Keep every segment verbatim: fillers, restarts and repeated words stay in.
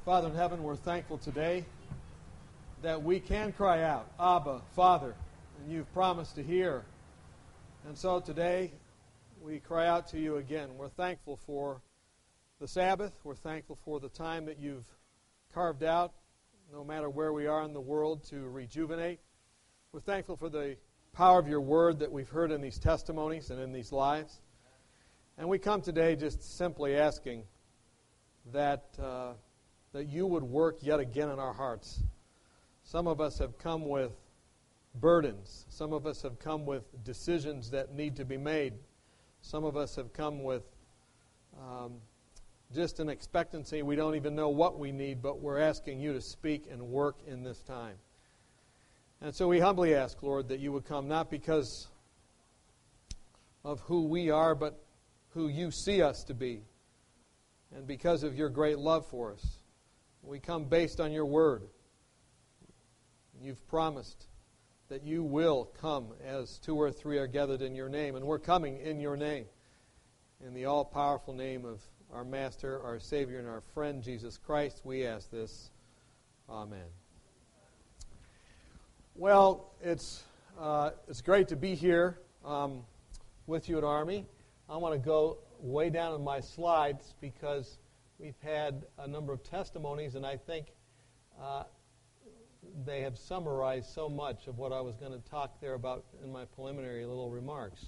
Father in heaven, we're thankful today that we can cry out, Abba, Father, and you've promised to hear. And so today, we cry out to you again. We're thankful for the Sabbath. We're thankful for the time that you've carved out, no matter where we are in the world, to rejuvenate. We're thankful for the power of your word that we've heard in these testimonies and in these lives. And we come today just simply asking that uh, that you would work yet again in our hearts. Some of us have come with burdens. Some of us have come with decisions that need to be made. Some of us have come with um, just an expectancy. We don't even know what we need, but we're asking you to speak and work in this time. And so we humbly ask, Lord, that you would come not because of who we are, but who you see us to be. And because of your great love for us. We come based on your word. You've promised that you will come as two or three are gathered in your name. And we're coming in your name. In the all-powerful name of our Master, our Savior, and our friend, Jesus Christ, we ask this. Amen. Well, it's uh, it's great to be here um, with you at Army. I want to go way down in my slides because we've had a number of testimonies, and I think uh, they have summarized so much of what I was going to talk there about in my preliminary little remarks.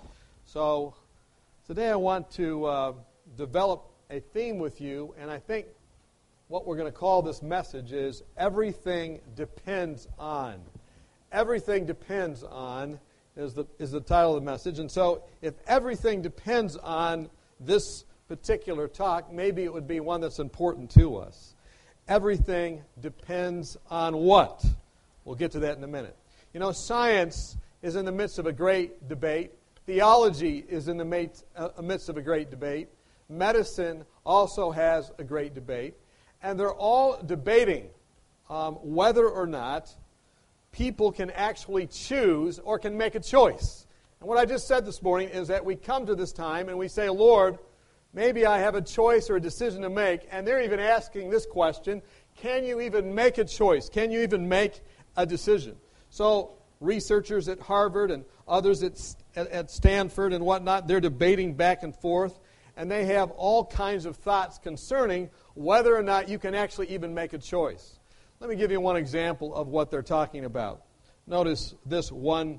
So today I want to uh, develop a theme with you, and I think what we're going to call this message is Everything Depends On. Everything Depends On is the, is the title of the message. And so if everything depends on this particular talk, maybe it would be one that's important to us. Everything depends on what? We'll get to that in a minute. You know, science is in the midst of a great debate. Theology is in the midst of a great debate. Medicine also has a great debate. And they're all debating um, whether or not people can actually choose or can make a choice. And what I just said this morning is that we come to this time and we say, Lord, maybe I have a choice or a decision to make, and they're even asking this question, can you even make a choice? Can you even make a decision? So researchers at Harvard and others at, at Stanford and whatnot, they're debating back and forth, and they have all kinds of thoughts concerning whether or not you can actually even make a choice. Let me give you one example of what they're talking about. Notice this one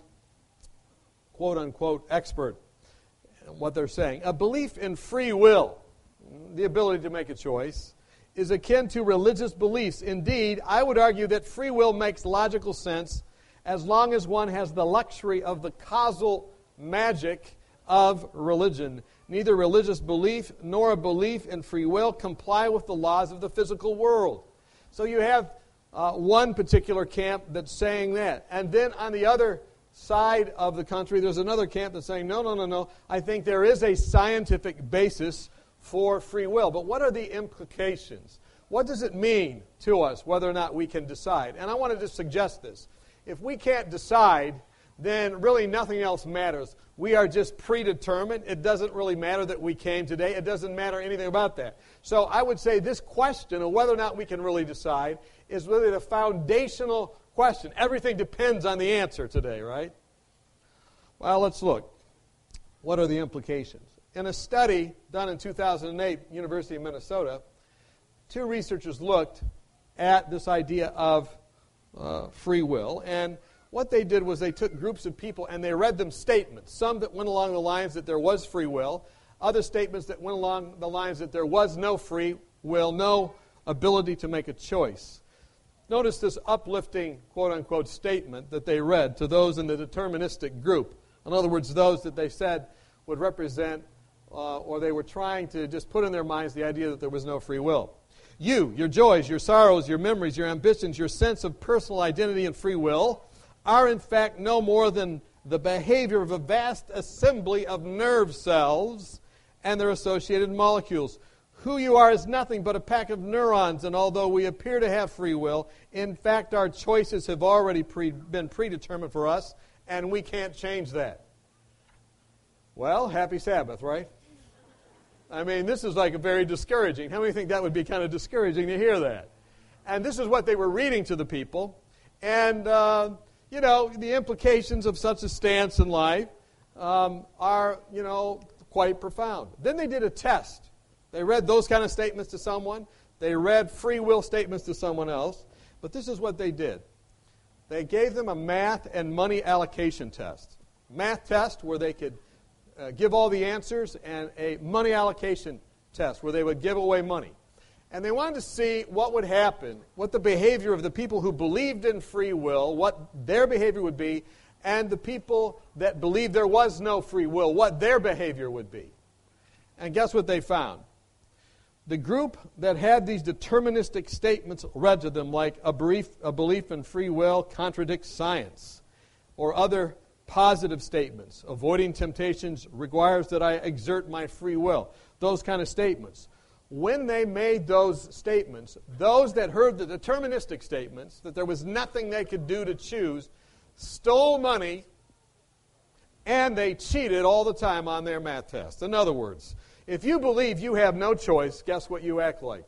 quote-unquote expert. What they're saying. A belief in free will, the ability to make a choice, is akin to religious beliefs. Indeed, I would argue that free will makes logical sense as long as one has the luxury of the causal magic of religion. Neither religious belief nor a belief in free will comply with the laws of the physical world. So you have uh, one particular camp that's saying that. And then on the other side of the country, there's another camp that's saying, no, no, no, no, I think there is a scientific basis for free will. But what are the implications? What does it mean to us whether or not we can decide? And I want to just suggest this. If we can't decide, then really nothing else matters. We are just predetermined. It doesn't really matter that we came today. It doesn't matter anything about that. So I would say this question of whether or not we can really decide is really the foundational question. Everything depends on the answer today, right? Well, let's look. What are the implications? In a study done in two thousand eight, University of Minnesota, two researchers looked at this idea of uh, free will, and what they did was they took groups of people and they read them statements, some that went along the lines that there was free will, other statements that went along the lines that there was no free will, no ability to make a choice. Notice this uplifting, quote-unquote, statement that they read to those in the deterministic group. In other words, those that they said would represent, uh, or they were trying to just put in their minds the idea that there was no free will. You, your joys, your sorrows, your memories, your ambitions, your sense of personal identity and free will are in fact no more than the behavior of a vast assembly of nerve cells and their associated molecules. Who you are is nothing but a pack of neurons, and although we appear to have free will, in fact our choices have already pre- been predetermined for us, and we can't change that. Well, happy Sabbath, right? I mean, this is like a very discouraging. How many think that would be kind of discouraging to hear that? And this is what they were reading to the people. And, uh, you know, the implications of such a stance in life um, are, you know, quite profound. Then they did a test. They read those kind of statements to someone. They read free will statements to someone else. But this is what they did. They gave them a math and money allocation test. Math test where they could uh, give all the answers, and a money allocation test where they would give away money. And they wanted to see what would happen, what the behavior of the people who believed in free will, what their behavior would be, and the people that believed there was no free will, what their behavior would be. And guess what they found? The group that had these deterministic statements read to them, like a belief, a belief in free will contradicts science, or other positive statements, avoiding temptations requires that I exert my free will, those kind of statements. When they made those statements, those that heard the deterministic statements, that there was nothing they could do to choose, stole money, and they cheated all the time on their math test. In other words, if you believe you have no choice, guess what you act like?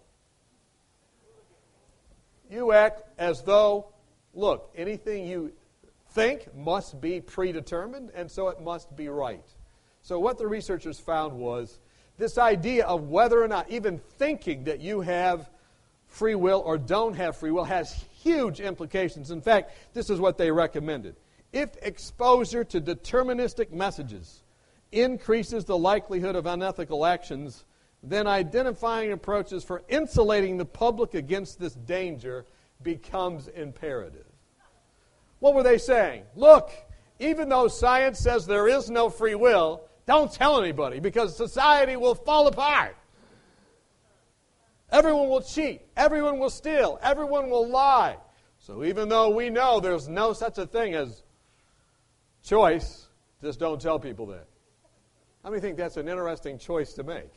You act as though, look, anything you think must be predetermined, and so it must be right. So what the researchers found was this idea of whether or not even thinking that you have free will or don't have free will has huge implications. In fact, this is what they recommended. If exposure to deterministic messages increases the likelihood of unethical actions, then identifying approaches for insulating the public against this danger becomes imperative. What were they saying? Look, even though science says there is no free will, don't tell anybody because society will fall apart. Everyone will cheat. Everyone will steal. Everyone will lie. So even though we know there's no such a thing as choice, just don't tell people that. How many think that's an interesting choice to make?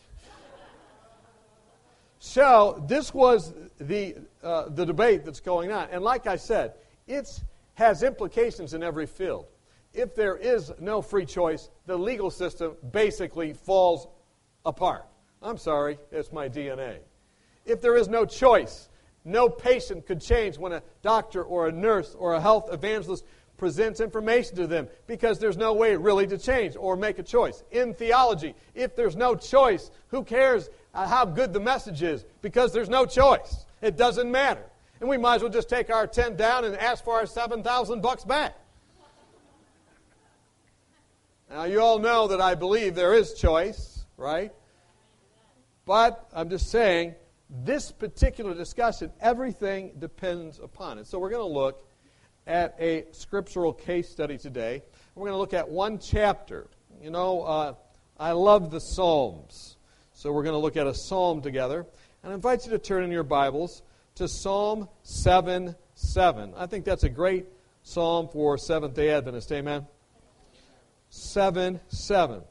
So this was the uh, the debate that's going on. And like I said, it has implications in every field. If there is no free choice, the legal system basically falls apart. I'm sorry, it's my D N A. If there is no choice, no patient could change when a doctor or a nurse or a health evangelist presents information to them because there's no way really to change or make a choice. In theology, if there's no choice, who cares uh, how good the message is? Because there's no choice. It doesn't matter. And we might as well just take our tent down and ask for our seven thousand bucks back. Now, you all know that I believe there is choice, right? But I'm just saying, this particular discussion, everything depends upon it. So we're going to look at a scriptural case study today. We're going to look at one chapter. You know, uh, I love the Psalms. So we're going to look at a psalm together. And I invite you to turn in your Bibles to Psalm seven seven. I think that's a great psalm for Seventh-day Adventists. Amen? seven seven.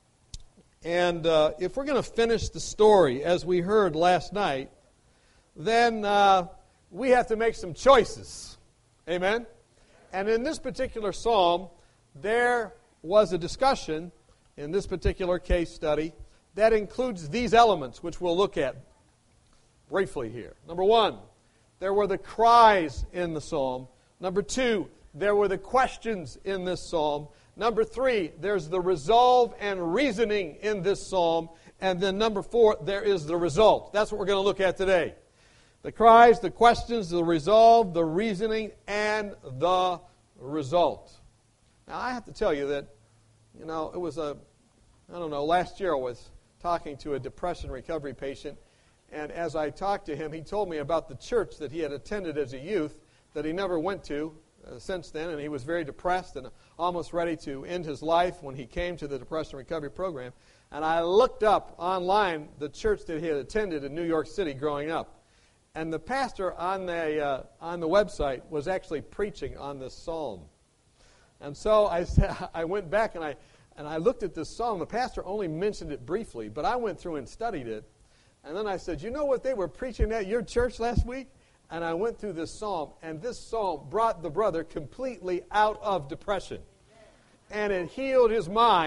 And uh, if we're going to finish the story as we heard last night, then uh, we have to make some choices. Amen? And in this particular psalm, there was a discussion in this particular case study that includes these elements, which we'll look at briefly here. Number one, there were the cries in the psalm. Number two, there were the questions in this psalm. Number three, there's the resolve and reasoning in this psalm. And then number four, there is the result. That's what we're going to look at today. The cries, the questions, the resolve, the reasoning, and the result. Now, I have to tell you that, you know, it was a, I don't know, last year I was talking to a depression recovery patient, and as I talked to him, he told me about the church that he had attended as a youth that he never went to uh, since then, and he was very depressed and almost ready to end his life when he came to the depression recovery program. And I looked up online the church that he had attended in New York City growing up. And the pastor on the uh, on the website was actually preaching on this psalm. And so I I went back and I and I looked at this psalm. The pastor only mentioned it briefly, but I went through and studied it. And then I said, you know what they were preaching at your church last week? And I went through this psalm, and this psalm brought the brother completely out of depression. And it healed his mind,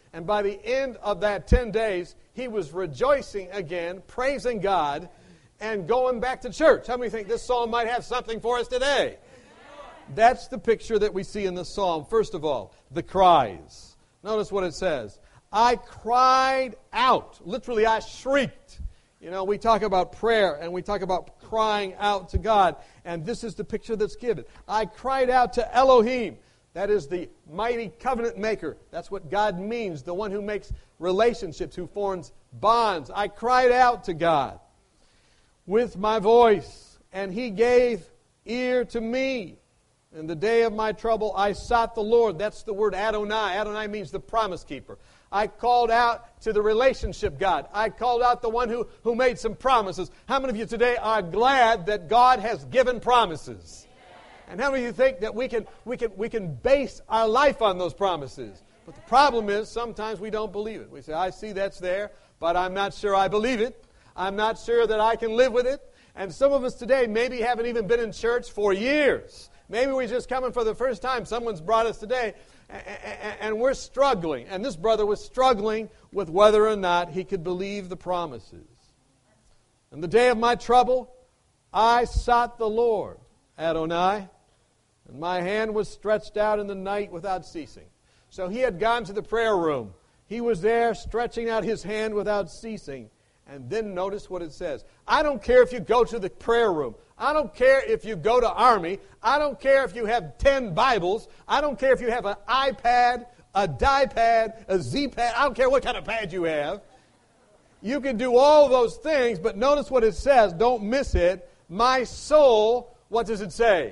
And by the end of that ten days, he was rejoicing again, praising God, and going back to church. How many think this psalm might have something for us today? That's the picture that we see in this psalm. First of all, the cries. Notice what it says. I cried out. Literally, I shrieked. You know, we talk about prayer and we talk about crying out to God. And this is the picture that's given. I cried out to Elohim. That is the mighty covenant maker. That's what God means, the one who makes relationships, who forms bonds. I cried out to God with my voice, and He gave ear to me. In the day of my trouble, I sought the Lord. That's the word Adonai. Adonai means the promise keeper. I called out to the relationship God. I called out the one who, who made some promises. How many of you today are glad that God has given promises? And how many of you think that we can, we can, we can base our life on those promises? But the problem is sometimes we don't believe it. We say, I see that's there, but I'm not sure I believe it. I'm not sure that I can live with it. And some of us today maybe haven't even been in church for years. Maybe we're just coming for the first time. Someone's brought us today, and we're struggling. And this brother was struggling with whether or not he could believe the promises. In the day of my trouble, I sought the Lord, Adonai, and my hand was stretched out in the night without ceasing. So he had gone to the prayer room. He was there stretching out his hand without ceasing. And then notice what it says. I don't care if you go to the prayer room. I don't care if you go to Army. I don't care if you have ten Bibles. I don't care if you have an iPad, a DiePad, a Z-Pad. I don't care what kind of pad you have. You can do all those things, but notice what it says. Don't miss it. My soul, what does it say?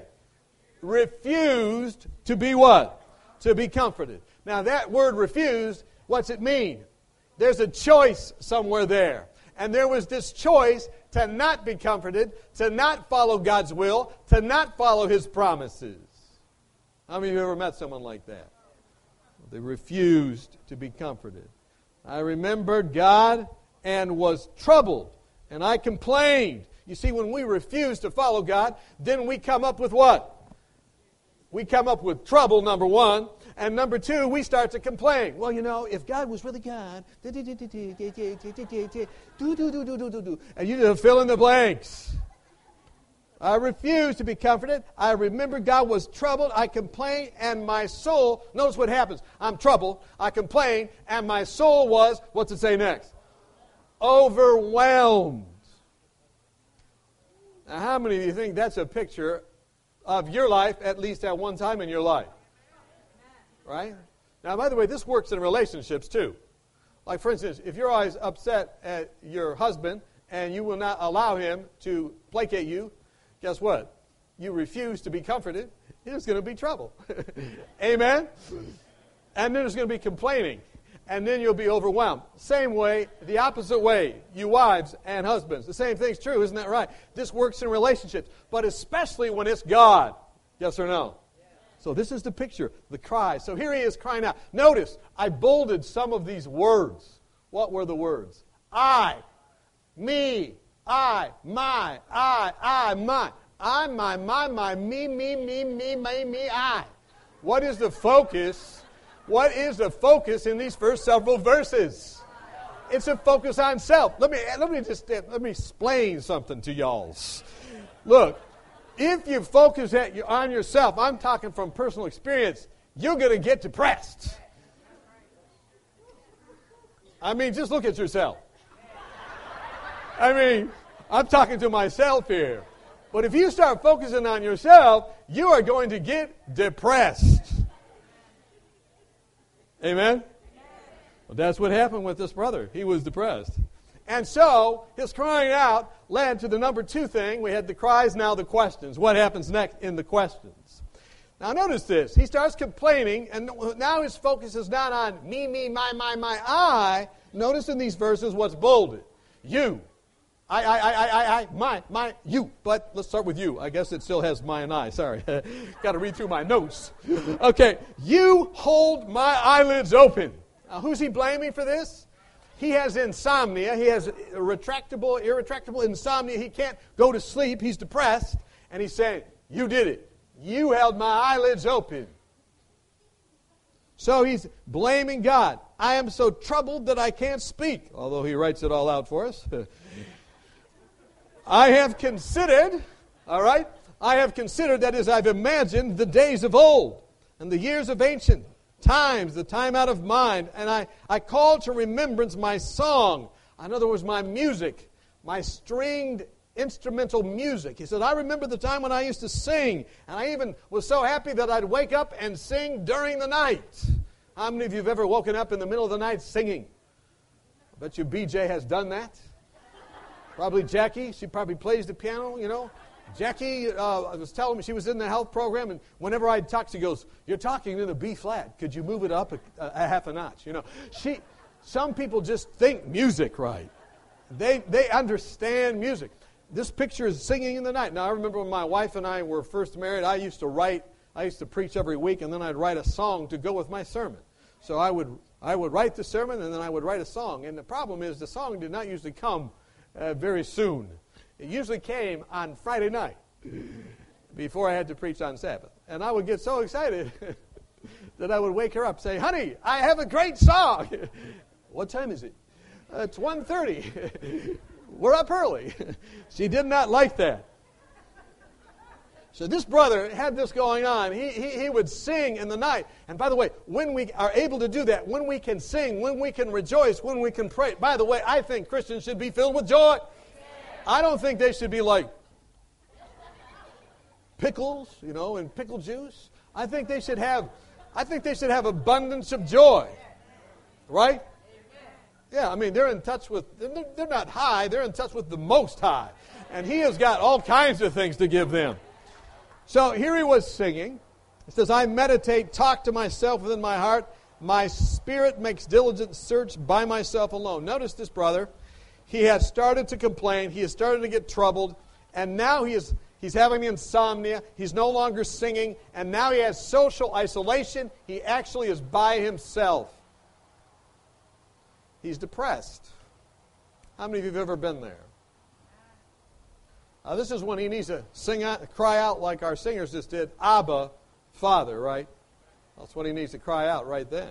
Refused to be what? To be comforted. Now that word refused, what's it mean? There's a choice somewhere there. And there was this choice to not be comforted, to not follow God's will, to not follow His promises. How many of you ever met someone like that? They refused to be comforted. I remembered God and was troubled, and I complained. You see, when we refuse to follow God, then we come up with what? We come up with trouble, number one. And number two, we start to complain. Well, you know, if God was really God, and you just fill in the blanks. I refuse to be comforted. I remember God was troubled. I complained, and my soul, notice what happens. I'm troubled. I complained, and my soul was, what's it say next? Overwhelmed. Now, how many of you think that's a picture of your life, at least at one time in your life? Right? Now, by the way, this works in relationships too. Like, for instance, if you're always upset at your husband and you will not allow him to placate you, guess what? You refuse to be comforted, there's going to be trouble. Amen? And then there's going to be complaining. And then you'll be overwhelmed. Same way, the opposite way, you wives and husbands. The same thing's true, isn't that right? This works in relationships, but especially when it's God. Yes or no? So this is the picture, the cry. So here he is crying out. Notice, I bolded some of these words. What were the words? I, me, I, my, I, I, my. I, my, my, my, me, me, me, me, me, me, I. What is the focus? What is the focus in these first several verses? It's a focus on self. Let me let me just let me explain something to y'all. Look, if you focus at, on yourself, I'm talking from personal experience, you're going to get depressed. I mean, just look at yourself. I mean, I'm talking to myself here. But if you start focusing on yourself, you are going to get depressed. Amen? Well, that's what happened with this brother. He was depressed. And so, his crying out led to the number two thing. We had the cries, now the questions. What happens next in the questions? Now notice this. He starts complaining, and now his focus is not on me, me, my, my, my, I. Notice in these verses what's bolded. You. I, I, I, I, I, my, my, you. But let's start with you. I guess it still has my and I. Sorry. Got to read through my notes. Okay. You hold my eyelids open. Now, who's he blaming for this? He has insomnia. He has retractable, irretractable insomnia. He can't go to sleep. He's depressed. And he's saying, you did it. You held my eyelids open. So he's blaming God. I am so troubled that I can't speak, although he writes it all out for us. I have considered, all right, I have considered, that is, I've imagined the days of old and the years of ancient times, the time out of mind, and I, I call to remembrance my song. In other words, my music, my stringed instrumental music. He said, I remember the time when I used to sing, and I even was so happy that I'd wake up and sing during the night. How many of you have ever woken up in the middle of the night singing? I bet you B J has done that. Probably Jackie. She probably plays the piano, you know. Jackie uh, was telling me she was in the health program, and whenever I'd talk, she goes, you're talking in a B flat. Could you move it up a, a, a half a notch? You know, she. Some people just think music, right? They they understand music. This picture is singing in the night. Now, I remember when my wife and I were first married, I used to write, I used to preach every week, and then I'd write a song to go with my sermon. So I would I would write the sermon, and then I would write a song. And the problem is the song did not usually come uh, very soon. It usually came on Friday night before I had to preach on Sabbath. And I would get so excited that I would wake her up, say, honey, I have a great song. What time is it? Uh, it's one thirty. We're up early. She did not like that. So this brother had this going on. He, he, he would sing in the night. And by the way, when we are able to do that, when we can sing, when we can rejoice, when we can pray. By the way, I think Christians should be filled with joy. I don't think they should be like pickles, you know, and pickle juice. I think they should have, I think they should have abundance of joy. Right? Yeah, I mean, they're in touch with, they're not high, they're in touch with the Most High. And He has got all kinds of things to give them. So here he was singing. It says, I meditate, talk to myself within my heart. My spirit makes diligent search by myself alone. Notice this brother. He has started to complain. He has started to get troubled. And now he is he's having insomnia. He's no longer singing. And now he has social isolation. He actually is by himself. He's depressed. How many of you have ever been there? Uh, this is when he needs to sing out, cry out like our singers just did, Abba, Father, right? That's what he needs to cry out right then.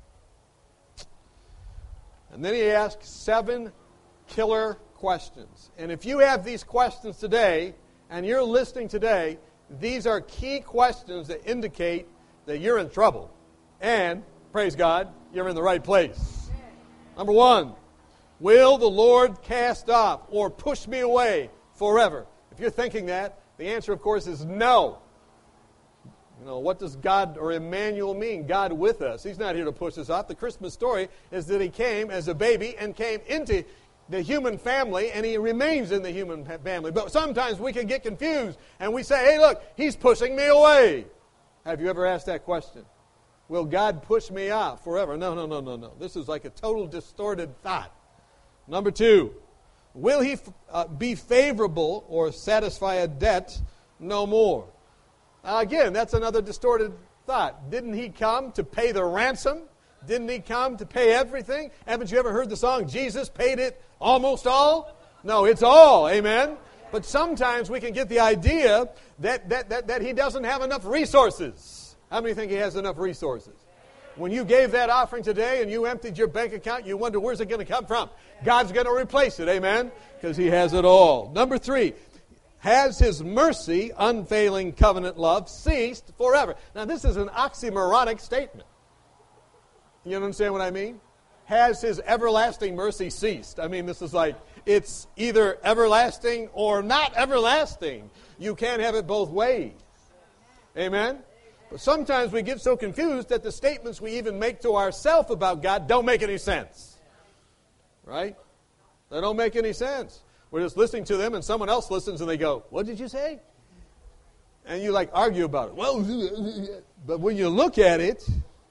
And then he asks seven killer questions. And if you have these questions today, and you're listening today, these are key questions that indicate that you're in trouble. And, praise God, you're in the right place. Number one, will the Lord cast off or push me away forever? If you're thinking that, the answer, of course, is no. You know, what does God or Emmanuel mean? God with us. He's not here to push us off. The Christmas story is that He came as a baby and came into the human family, and He remains in the human family. But sometimes we can get confused, and we say, hey, look, He's pushing me away. Have you ever asked that question? Will God push me off forever? No, no, no, no, no. This is like a total distorted thought. Number two, will He uh, be favorable or satisfy a debt no more? Now again, that's another distorted thought. Didn't He come to pay the ransom? Didn't He come to pay everything? Haven't you ever heard the song, Jesus paid it almost all? No, it's all, amen? But sometimes we can get the idea that, that, that, that He doesn't have enough resources. How many think He has enough resources? When you gave that offering today and you emptied your bank account, you wonder, where's it going to come from? God's going to replace it, amen? Because He has it all. Number three, has His mercy, unfailing covenant love, ceased forever? Now, this is an oxymoronic statement. You understand what I mean? Has His everlasting mercy ceased? I mean, this is like, it's either everlasting or not everlasting. You can't have it both ways. Amen? But sometimes we get so confused that the statements we even make to ourselves about God don't make any sense. Right? They don't make any sense. We're just listening to them and someone else listens and they go, what did you say? And you like argue about it. Well, but when you look at it,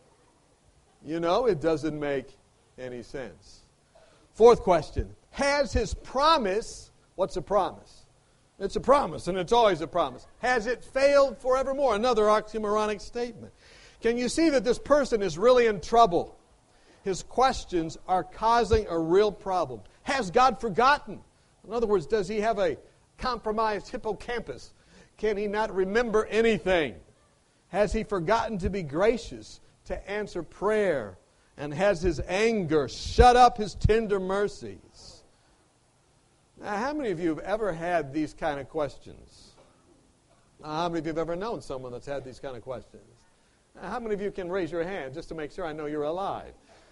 you know, it doesn't make any sense. Fourth question. Has His promise, what's a promise? It's a promise, and it's always a promise. Has it failed forevermore? Another oxymoronic statement. Can you see that this person is really in trouble? His questions are causing a real problem. Has God forgotten? In other words, does He have a compromised hippocampus? Can He not remember anything? Has He forgotten to be gracious, to answer prayer and has his anger shut up his tender mercies? Now, how many of you have ever had these kind of questions? Now, how many of you have ever known someone that's had these kind of questions? Now, how many of you can raise your hand just to make sure I know you're alive?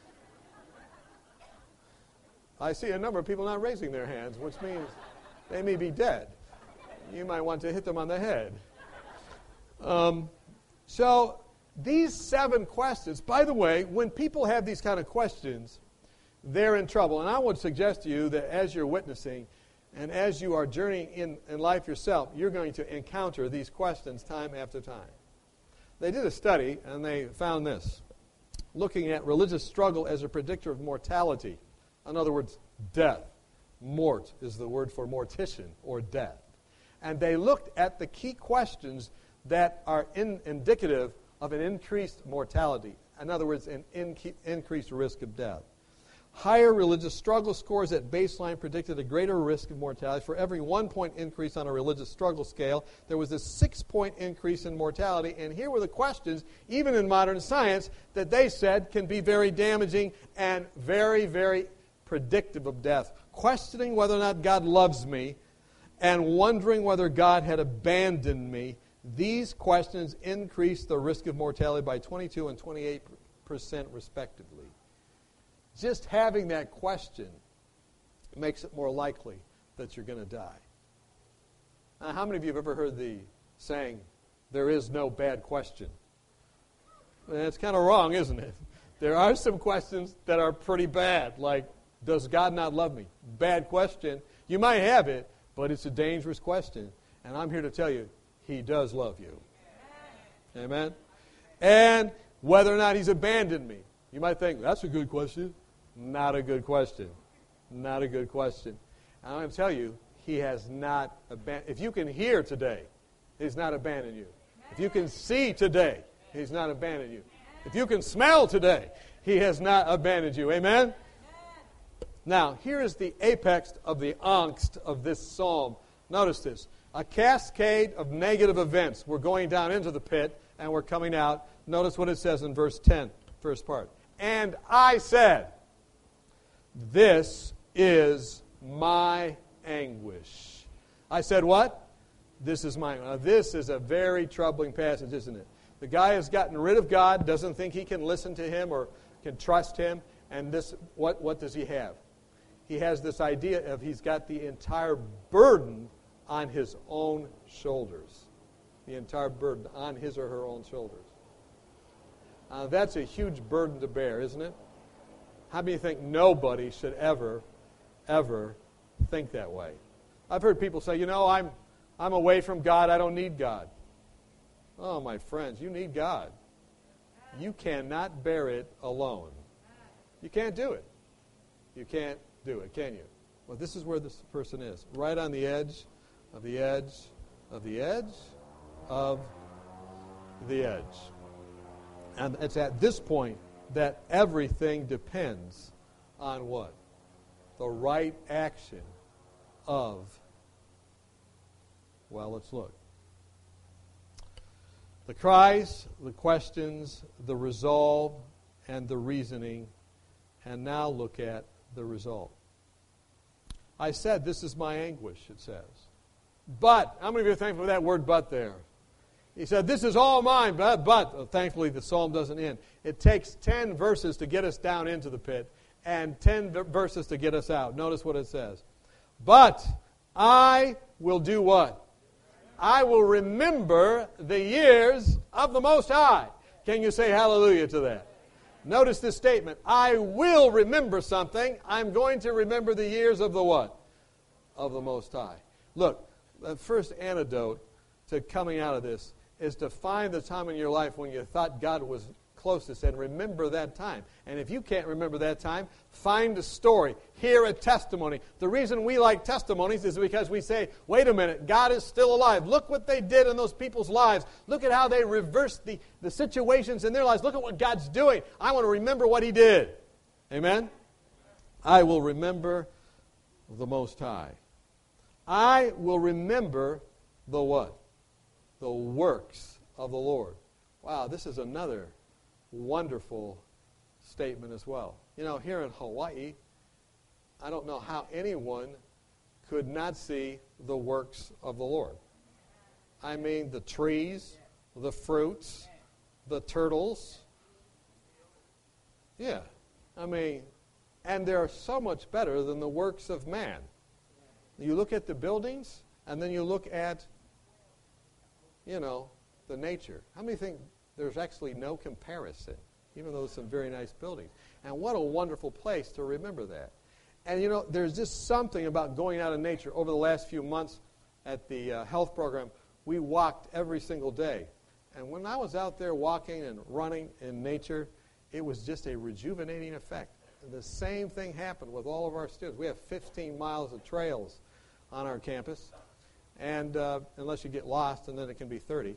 I see a number of people not raising their hands, which means they may be dead. You might want to hit them on the head. Um, so these seven questions, by the way, when people have these kind of questions, they're in trouble. And I would suggest to you that as you're witnessing and as you are journeying in, in life yourself, you're going to encounter these questions time after time. They did a study, and they found this, looking at religious struggle as a predictor of mortality. In other words, death. Mort is the word for mortician, or death. And they looked at the key questions that are in, indicative of an increased mortality. In other words, an in, increased risk of death. Higher religious struggle scores at baseline predicted a greater risk of mortality. For every one-point increase on a religious struggle scale, there was a six-point increase in mortality. And here were the questions, even in modern science, that they said can be very damaging and very, very predictive of death. Questioning whether or not God loves me and wondering whether God had abandoned me. These questions increase the risk of mortality by twenty-two and twenty-eight percent respectively. Just having that question makes it more likely that you're going to die. Now, how many of you have ever heard the saying, there is no bad question? That's kind of wrong, isn't it? There are some questions that are pretty bad, like, does God not love me? Bad question. You might have it, but it's a dangerous question. And I'm here to tell you, He does love you. Amen? And whether or not He's abandoned me. You might think, that's a good question. Not a good question. Not a good question. And I'm going to tell you, He has not abandoned. If you can hear today, He's not abandoned you. If you can see today, He's not abandoned you. If you can smell today, He has not abandoned you. Amen? Now, here is the apex of the angst of this psalm. Notice this. A cascade of negative events. We're going down into the pit, and we're coming out. Notice what it says in verse ten, first part. And I said, this is my anguish. I said what? This is my anguish. Now, this is a very troubling passage, isn't it? The guy has gotten rid of God, doesn't think he can listen to Him or can trust Him, and this, what, what does he have? He has this idea of he's got the entire burden on his own shoulders. The entire burden on his or her own shoulders. Uh, that's a huge burden to bear, isn't it? How many think nobody should ever, ever think that way? I've heard people say, you know, I'm, I'm away from God, I don't need God. Oh, my friends, you need God. You cannot bear it alone. You can't do it. You can't do it, can you? Well, this is where this person is. Right on the edge of the edge of the edge of the edge. And it's at this point that everything depends on what? The right action of, well, let's look. The cries, the questions, the resolve, and the reasoning. And now look at the result. I said, this is my anguish, it says. But, how many of you are thankful for that word but there? He said, this is all mine, but, but oh, thankfully the psalm doesn't end. It takes ten verses to get us down into the pit and ten verses to get us out. Notice what it says. But I will do what? I will remember the years of the Most High. Can you say hallelujah to that? Notice this statement. I will remember something. I'm going to remember the years of the what? Of the Most High. Look, the first antidote to coming out of this is to find the time in your life when you thought God was closest and remember that time. And if you can't remember that time, find a story. Hear a testimony. The reason we like testimonies is because we say, wait a minute, God is still alive. Look what they did in those people's lives. Look at how they reversed the, the situations in their lives. Look at what God's doing. I want to remember what He did. Amen? I will remember the Most High. I will remember the what? The works of the Lord. Wow, this is another wonderful statement as well. You know, here in Hawaii, I don't know how anyone could not see the works of the Lord. I mean, the trees, the fruits, the turtles. Yeah, I mean, and they're so much better than the works of man. You look at the buildings, and then you look at, you know, the nature. How many think there's actually no comparison, even though there's some very nice buildings? And what a wonderful place to remember that. And, you know, there's just something about going out in nature. Over the last few months at the uh, health program, we walked every single day. And when I was out there walking and running in nature, it was just a rejuvenating effect. And the same thing happened with all of our students. We have fifteen miles of trails on our campus, and uh, unless you get lost, and then it can be thirty.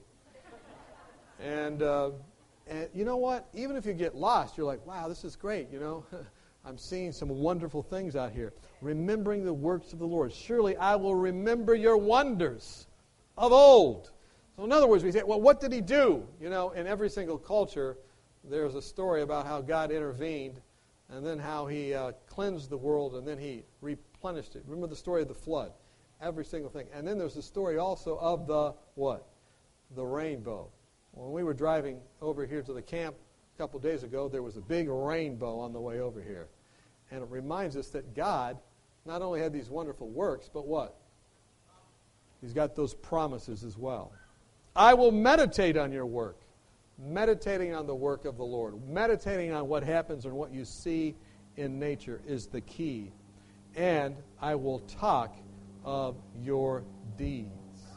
And, uh, and you know what? Even if you get lost, you're like, wow, this is great, you know. I'm seeing some wonderful things out here. Remembering the works of the Lord. Surely I will remember your wonders of old. So in other words, we say, well, what did he do? You know, in every single culture, there's a story about how God intervened, and then how he uh, cleansed the world, and then he replenished it. Remember the story of the flood. Every single thing. And then there's the story also of the, what? The rainbow. When we were driving over here to the camp a couple days ago, there was a big rainbow on the way over here. And it reminds us that God not only had these wonderful works, but what? He's got those promises as well. I will meditate on your work. Meditating on the work of the Lord. Meditating on what happens and what you see in nature is the key. And I will talk of your deeds.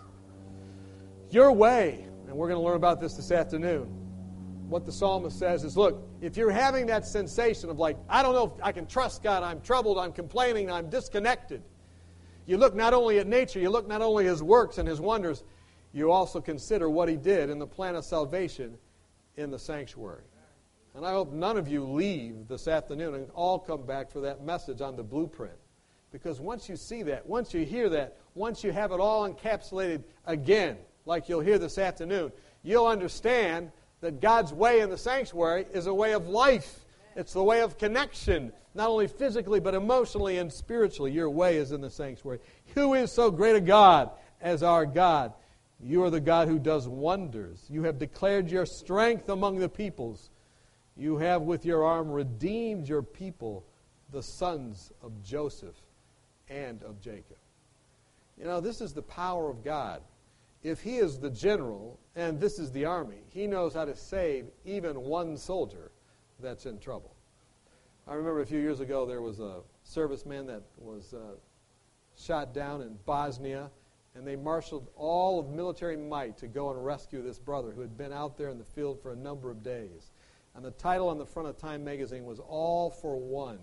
Your way, and we're going to learn about this this afternoon. What the psalmist says is, look, if you're having that sensation of like, I don't know if I can trust God, I'm troubled, I'm complaining, I'm disconnected. You look not only at nature, you look not only at His works and His wonders, you also consider what He did in the plan of salvation in the sanctuary. And I hope none of you leave this afternoon and all come back for that message on the blueprint. Because once you see that, once you hear that, once you have it all encapsulated again, like you'll hear this afternoon, you'll understand that God's way in the sanctuary is a way of life. It's the way of connection, not only physically, but emotionally and spiritually. Your way is in the sanctuary. Who is so great a God as our God? You are the God who does wonders. You have declared your strength among the peoples. You have with your arm redeemed your people, the sons of Joseph and of Jacob. You know, this is the power of God. If He is the general and this is the army, He knows how to save even one soldier that's in trouble. I remember a few years ago there was a serviceman that was uh, shot down in Bosnia, and they marshaled all of military might to go and rescue this brother who had been out there in the field for a number of days. And the title on the front of Time magazine was All for One.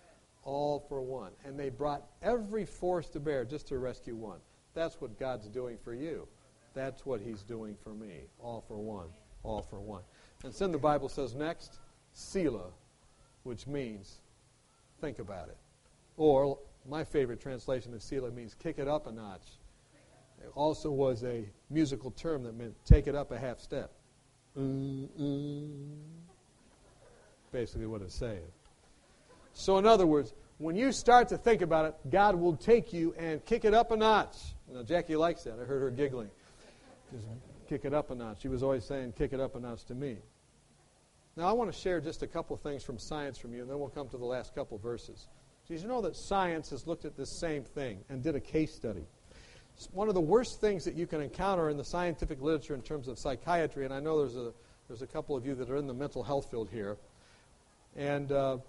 All for one. And they brought every force to bear just to rescue one. That's what God's doing for you. That's what He's doing for me. All for one. All for one. And then the Bible says next, Selah, which means think about it. Or my favorite translation of Selah means kick it up a notch. It also was a musical term that meant take it up a half step. Mm, mm. Basically what it's saying. So in other words, when you start to think about it, God will take you and kick it up a notch. Now, Jackie likes that. I heard her giggling. Just kick it up a notch. She was always saying, kick it up a notch to me. Now, I want to share just a couple things from science from you, and then we'll come to the last couple verses. Did you know that science has looked at this same thing and did a case study? One of the worst things that you can encounter in the scientific literature in terms of psychiatry, and I know there's a there's a couple of you that are in the mental health field here, and uh,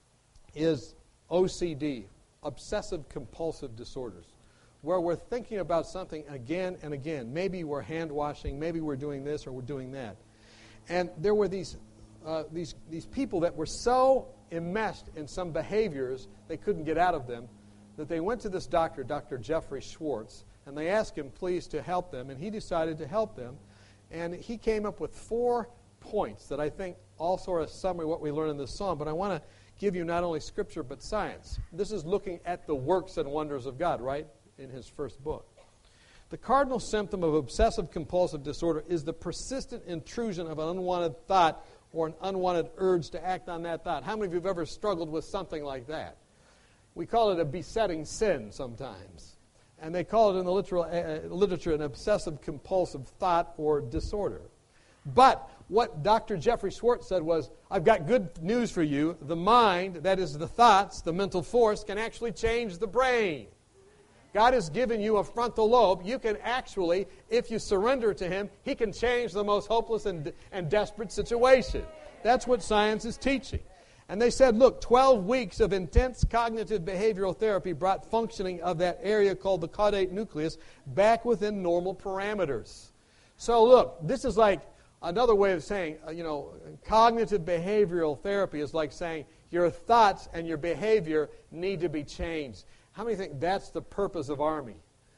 is O C D, obsessive compulsive disorders, where we're thinking about something again and again. Maybe we're hand washing, maybe we're doing this or we're doing that. And there were these uh, these these people that were so enmeshed in some behaviors they couldn't get out of them, that they went to this doctor, Doctor Jeffrey Schwartz, and they asked him, please, to help them, and he decided to help them. And he came up with four points that I think also are a summary of what we learn in this psalm, but I want to give you not only Scripture but science. This is looking at the works and wonders of God, right, in his first book. The cardinal symptom of obsessive-compulsive disorder is the persistent intrusion of an unwanted thought or an unwanted urge to act on that thought. How many of you have ever struggled with something like that? We call it a besetting sin sometimes. And they call it in the literal, uh, literature an obsessive-compulsive thought or disorder. But what Doctor Jeffrey Schwartz said was, I've got good news for you. The mind, that is the thoughts, the mental force, can actually change the brain. God has given you a frontal lobe. You can actually, if you surrender to Him, He can change the most hopeless and, and desperate situation. That's what science is teaching. And they said, look, twelve weeks of intense cognitive behavioral therapy brought functioning of that area called the caudate nucleus back within normal parameters. So look, this is like another way of saying, uh, you know, cognitive behavioral therapy is like saying your thoughts and your behavior need to be changed. How many think that's the purpose of Army?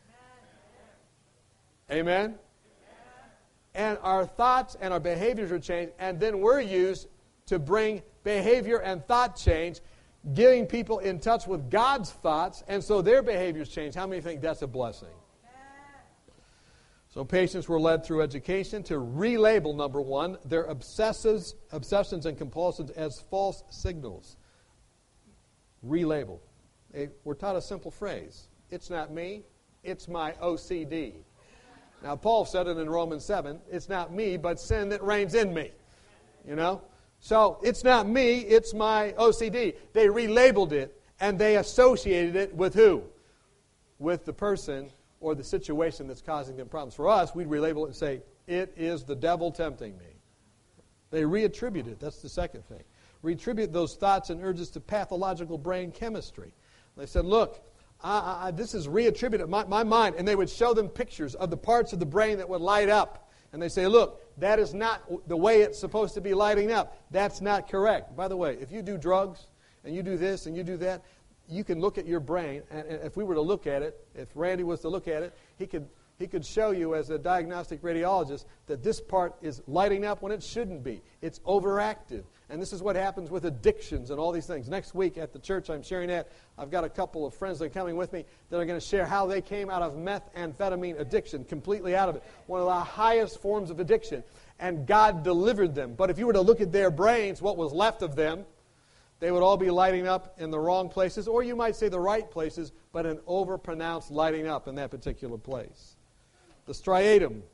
Amen? And our thoughts and our behaviors are changed, and then we're used to bring behavior and thought change, getting people in touch with God's thoughts, and so their behaviors change. How many think that's a blessing? So patients were led through education to relabel, number one, their obsessives, obsessions and compulsions as false signals. Relabel. They were taught a simple phrase. It's not me, it's my O C D. Now, Paul said it in Romans seven, it's not me, but sin that reigns in me. You know? So, it's not me, it's my O C D. They relabeled it, and they associated it with who? With the person or the situation that's causing them problems. For us, we'd relabel it and say, it is the devil tempting me. They reattribute it. That's the second thing. Reattribute those thoughts and urges to pathological brain chemistry. They said, look, I, I, this is reattributed, my, my mind. And they would show them pictures of the parts of the brain that would light up. And they say, look, that is not the way it's supposed to be lighting up. That's not correct. By the way, if you do drugs and you do this and you do that, you can look at your brain, and if we were to look at it, if Randy was to look at it, he could he could show you as a diagnostic radiologist that this part is lighting up when it shouldn't be. It's overactive. And this is what happens with addictions and all these things. Next week at the church I'm sharing that, I've got a couple of friends that are coming with me that are going to share how they came out of methamphetamine addiction, completely out of it. One of the highest forms of addiction. And God delivered them. But if you were to look at their brains, what was left of them, they would all be lighting up in the wrong places, or you might say the right places, but an overpronounced lighting up in that particular place. The striatum.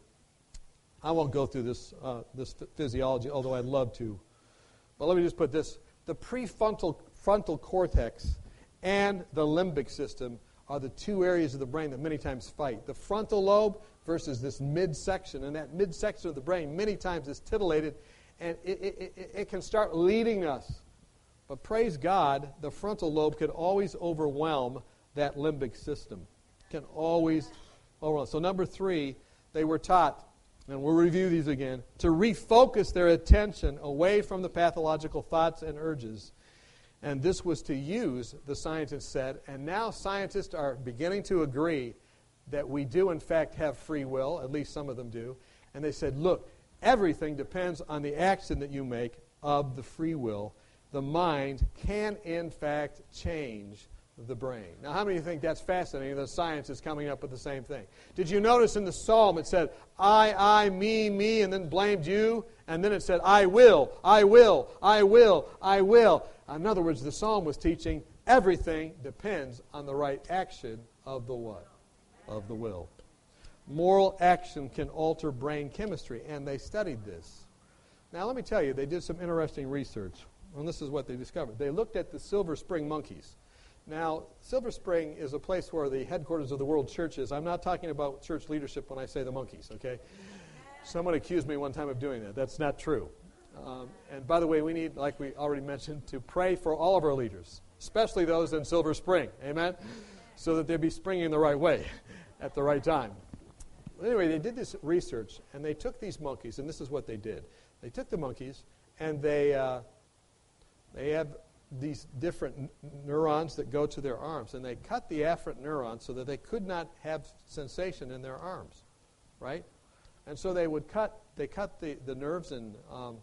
I won't go through this uh, this physiology, although I'd love to. But let me just put this. The prefrontal frontal cortex and the limbic system are the two areas of the brain that many times fight. The frontal lobe versus this midsection. And that midsection of the brain many times is titillated, and it, it, it, it can start leading us. But praise God, the frontal lobe can always overwhelm that limbic system. Can always overwhelm. So number three, they were taught, and we'll review these again, to refocus their attention away from the pathological thoughts and urges. And this was to use, the scientists said, and now scientists are beginning to agree that we do in fact have free will, at least some of them do. And they said, look, everything depends on the action that you make of the free will. The mind can, in fact, change the brain. Now, how many of you think that's fascinating that science is coming up with the same thing? Did you notice in the psalm it said, I, I, me, me, and then blamed you? And then it said, I will, I will, I will, I will. In other words, the psalm was teaching everything depends on the right action of the what? Of the will. Moral action can alter brain chemistry, and they studied this. Now, let me tell you, they did some interesting research. And this is what they discovered. They looked at the Silver Spring monkeys. Now, Silver Spring is a place where the headquarters of the World Church is. I'm not talking about church leadership when I say the monkeys, okay? Someone accused me one time of doing that. That's not true. Um, and by the way, we need, like we already mentioned, to pray for all of our leaders, especially those in Silver Spring, amen? So that they'll be springing the right way at the right time. Anyway, they did this research, and they took these monkeys, and this is what they did. They took the monkeys, and they... Uh, They have these different n- neurons that go to their arms, and they cut the afferent neurons so that they could not have sensation in their arms, right? And so they would cut, they cut the, the nerves in, um,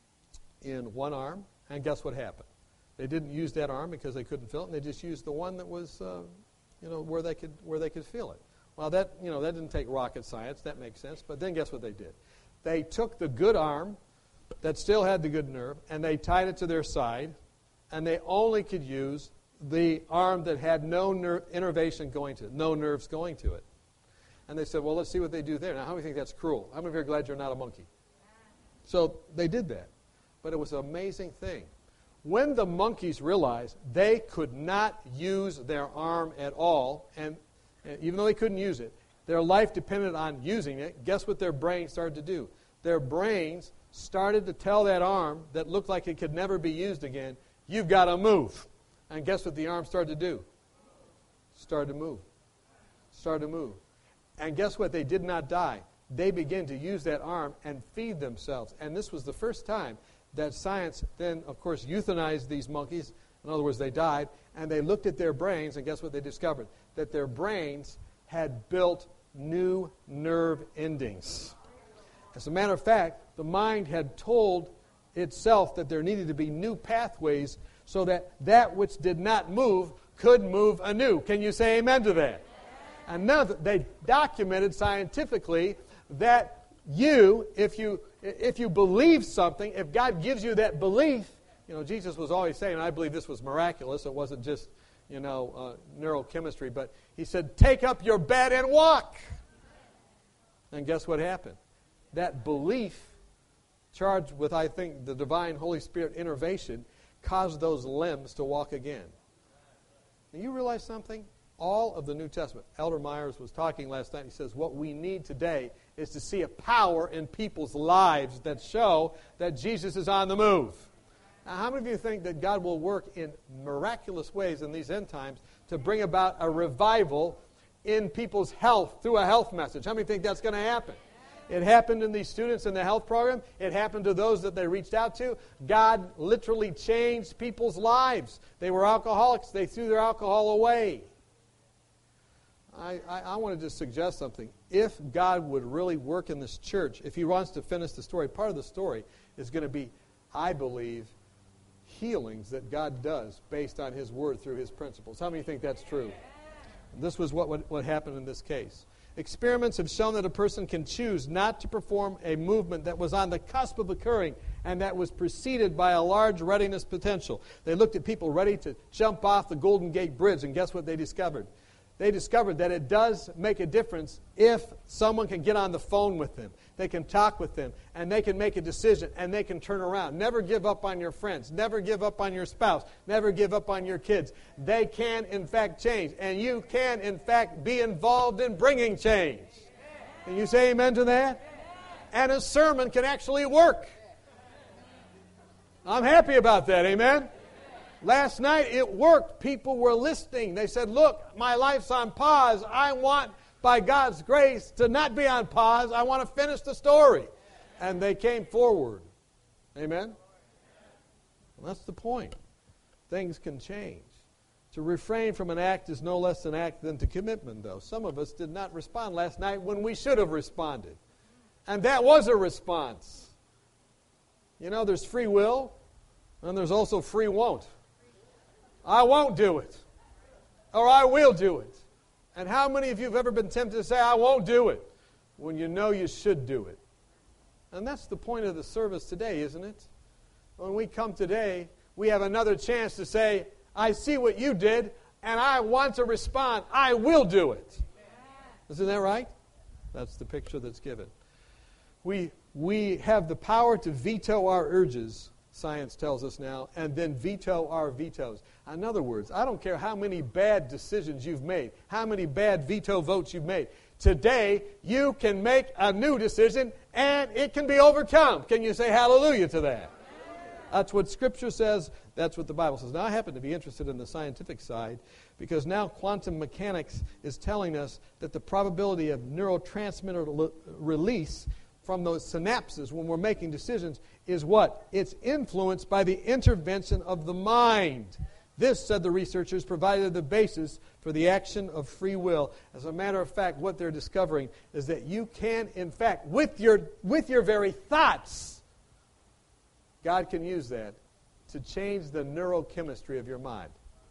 in one arm, and guess what happened? They didn't use that arm because they couldn't feel it, and they just used the one that was, uh, you know, where they could where they could feel it. Well, that you know that didn't take rocket science. That makes sense. But then guess what they did? They took the good arm, that still had the good nerve, and they tied it to their side, and they only could use the arm that had no ner- innervation going to it, no nerves going to it. And they said, well, let's see what they do there. Now, how many think that's cruel? How many of you are glad you're not a monkey? So they did that. But it was an amazing thing. When the monkeys realized they could not use their arm at all, and, and even though they couldn't use it, their life depended on using it, guess what their brains started to do? Their brains started to tell that arm that looked like it could never be used again, you've got to move. And guess what the arm started to do? Started to move. Started to move. And guess what? They did not die. They began to use that arm and feed themselves. And this was the first time that science then, of course, euthanized these monkeys. In other words, they died. And they looked at their brains, and guess what they discovered? That their brains had built new nerve endings. As a matter of fact, the mind had told itself that there needed to be new pathways so that that which did not move could move anew. Can you say amen to that? And none of it, they documented scientifically that you, if you if you believe something, if God gives you that belief, you know, Jesus was always saying, and I believe this was miraculous, it wasn't just, you know, uh, neurochemistry, but he said, take up your bed and walk. And guess what happened? That belief, charged with, I think, the divine Holy Spirit intervention, caused those limbs to walk again. And you realize something? All of the New Testament. Elder Myers was talking last night. He says, what we need today is to see a power in people's lives that show that Jesus is on the move. Now, how many of you think that God will work in miraculous ways in these end times to bring about a revival in people's health through a health message? How many think that's going to happen? It happened in these students in the health program. It happened to those that they reached out to. God literally changed people's lives. They were alcoholics. They threw their alcohol away. I, I, I want to just suggest something. If God would really work in this church, if he wants to finish the story, part of the story is going to be, I believe, healings that God does based on his word through his principles. How many think that's true? This was what, what, what happened in this case. Experiments have shown that a person can choose not to perform a movement that was on the cusp of occurring and that was preceded by a large readiness potential. They looked at people ready to jump off the Golden Gate Bridge, and guess what they discovered? They discovered that it does make a difference if someone can get on the phone with them. They can talk with them, and they can make a decision, and they can turn around. Never give up on your friends. Never give up on your spouse. Never give up on your kids. They can, in fact, change, and you can, in fact, be involved in bringing change. Can you say amen to that? And a sermon can actually work. I'm happy about that, amen? Last night it worked. People were listening. They said, look, my life's on pause. I want, by God's grace, to not be on pause. I want to finish the story. And they came forward. Amen? Well, that's the point. Things can change. To refrain from an act is no less an act than to commitment, though. Some of us did not respond last night when we should have responded. And that was a response. You know, there's free will, and there's also free won't. I won't do it. Or I will do it. And how many of you have ever been tempted to say, I won't do it, when you know you should do it? And that's the point of the service today, isn't it? When we come today, we have another chance to say, I see what you did, and I want to respond. I will do it. Isn't that right? That's the picture that's given. We, we have the power to veto our urges, science tells us now, and then veto our vetoes. In other words, I don't care how many bad decisions you've made, how many bad veto votes you've made. Today, you can make a new decision, and it can be overcome. Can you say hallelujah to that? That's what Scripture says. That's what the Bible says. Now, I happen to be interested in the scientific side because now quantum mechanics is telling us that the probability of neurotransmitter le- release from those synapses when we're making decisions is what? It's influenced by the intervention of the mind. This, said the researchers, provided the basis for the action of free will. As a matter of fact, what they're discovering is that you can, in fact, with your, with your very thoughts, God can use that to change the neurochemistry of your mind.